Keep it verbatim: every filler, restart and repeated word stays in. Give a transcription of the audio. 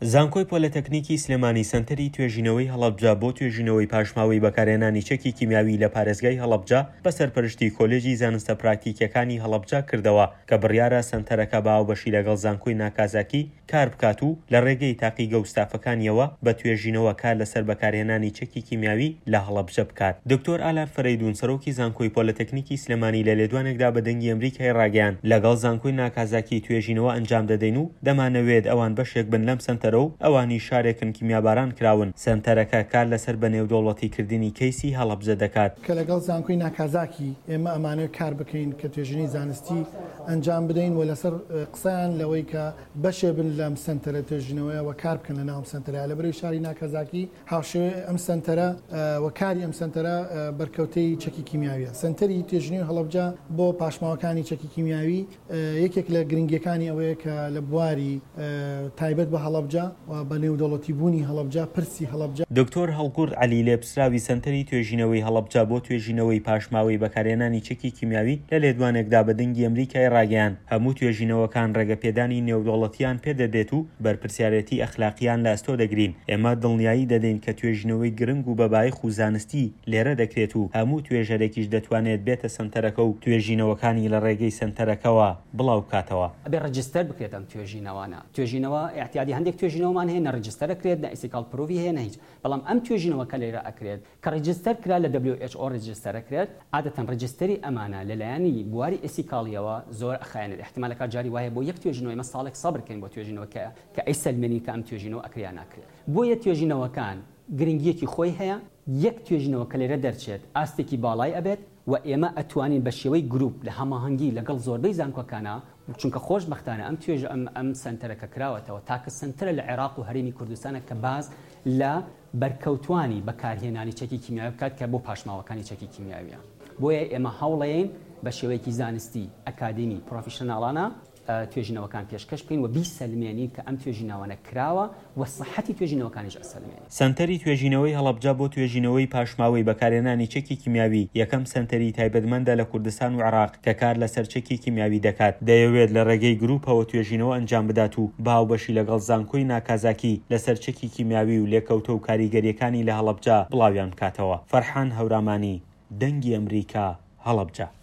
زانکۆی پۆلتەکنیکی سلێمانی سەنتەری توێژینەوەی هەڵەبجە بۆ توێژینەوەی پاشماوەی بەکارهێنانی چەکی کیمیاوی لە پارێزگای هەڵەبجە بە سەرپەرشتی کۆلێژی زانستە پراکتیکیەکانی هەڵەبجە کردەوە کە بڕیارە سەنتەرەکە باوبەشی لەگەڵ زانکۆی ناکازاکی کار بکات و لە ڕێگەی تاقیگە و ستافەکانیەوە بە توێژینەوە کار لەسەر بەکارهێنانی چەکی کیمیاوی لە هەڵەبجە بکات. دکتۆر ئالار فەرەیدون سەرۆکی زانکۆی پۆلتەکنیکی سلێمانی لە لێدوانێکدا بە دەنگی ئەمریکای ڕاگەیاند لەگەڵ زانکۆی ناکازاکی توێژینەوە ئەنجام دەدەین و دەمانەوێت ئەوان بەشێک بن لەم سەنتەرە و ئەوانی شارێکن کیمیاباران کراون. سەنتەرەکە کار لەسەر بەنێودەوڵەتیکردنی کەیسی هەڵەبجە دەکات کە لەگەڵ زانکۆی ناکازاکی ئێمە ئەمانەوێت کار بکەین کە توێژینەی زانستی ئەنجام بدەین و لەسەر قسەیان لەوەی کە بەشێ بن لەم سەنتەرە توێژینەوەیەوە کار بکەن لە ناوم سەنتەرە لە بەرەوەی شاری ناکازاکی هاوشێوێ ئەم سەنتەرە وەکاری ئەم سەنتەرە بەرکەوتەی چەکی کیمیاویە. سەنتەری توێژینەوەی هەڵەبجە بۆ پاشماوەکانی چەکی کیمیاوی یەکێک لە گرنگیەکانی ئەوەیە کە لە بواری تایبەت بە هەڵەبجە و بە نێودەوڵەتی بوونی هەڵەبجە پرسی هەڵەبجە. دکتۆر هەڵگورد عەلی لێپسراوی سەنتەری توێژینەوەی هەڵەبجە بۆ توێژینەوەی پاشماوەی بەکارهێنانی چەکی کیمیاوی لە لێدوانێکدا بە دەنگی ئەمریکای ڕاگەیاند هەموو توێژینەوەکان ڕێگەپێدانی نێودەوڵەتیان پێدەدێت و بەرپرسیارەتی ئەخلاقیان لە ئەستۆ دەگرین. ئێمە دڵنیایی دەدەین کە توێژینەوەی گرنگ و بەبایخ و زانستی لێرە دەکرێت و هەموو توێژەرێکیش دەتوانێت بێتە سنتەرەکە و توێژینەوەکانی لە ڕێگەی سنتەرەکەەوە بڵاو بکاتەوە. ئەبێ ڕەجیستەر بکرێت ئەم توێژینەوانە. توێژینەوە احتیاجی هەندێک توێژینەوەمان هەیە نەڕەجیستەر دەکرێت نە ئیسیکال پرۆڤی هەیە نە هیچ. بەڵام ئەم توێژینەوە کە لێرە ئەکرێت کە ڕەجیستەر کرا لە دبلیو ئەچ ئۆ ڕەجیستەر ئەکرێت عادەتەن ڕەجیستەری ئەمانە لەلایەنی بواری ئیسیکاڵیەوە زۆر ئەخایەنێت. احتیمالەکە جاری وایە بۆ یەک توێژینەوە ئێمە ساڵێک سەبر بکەین بۆ توێژینەوە کە کە ئەی سەلمێنی کە ئەم توێژینەوە ئەکریا ناکرێت. بۆیە توێژینەوەکان گرنگیەکی خۆی هەیە. یەک توێژینەوە کە لێرە دەرچێت ئاستێکی باڵای ئەبێت و ئێمە ئەتوانین بە شێوەی گروپ لە هەماهەنگی لەگەڵ زۆربەی زانکۆکانە چونکە خۆشبەختانە ئەم توێژ ئەم ئەم سنتەرەکە کراوەتەوە تاکە سنتەرە لە عێراق و هەرێمی کوردستانە کە باز لە بەرکەوتوانی بەکارهێنانی چەکی کیمیاوی بکات کە بۆ پاشماوەکانی چەکی کیمیاویە. بۆیە ئێمە هەوڵەیەین بە شێوەیەکی زانستی ئەکادمی پرۆفیشناڵانە توێژینەوەکان پێشکەش بکەین و بیسەلمێنین کە ئەم توێژینەوەنە کراوە و سەحەتی توێژینەوەکانیش ئەسەلمێنین. سەنتەری توێژینەوەی هەڵەبجە بۆ توێژینەوەی پاشماوەی بەکارهێنانی چەکی کیمیاوی یەکەم سەنتەری تایبەتمەندە لە کوردستان و عێراق کە کار لەسەر چەکی کیمیاوی دەکات. دەیەوێت لە ڕێگەی گروپەوە توێژینەوە ئەنجام بدات و باوبەشی لەگەڵ زانکۆی ناکازاکی لەسەر چەکی کیمیاوی و لێکەوتە و کاریگەریەکانی لە هەڵەبجە بڵاویان بکاتەوە. فەرحان هەورامانی، دەنگی ئەمریکا، هەڵەبجە.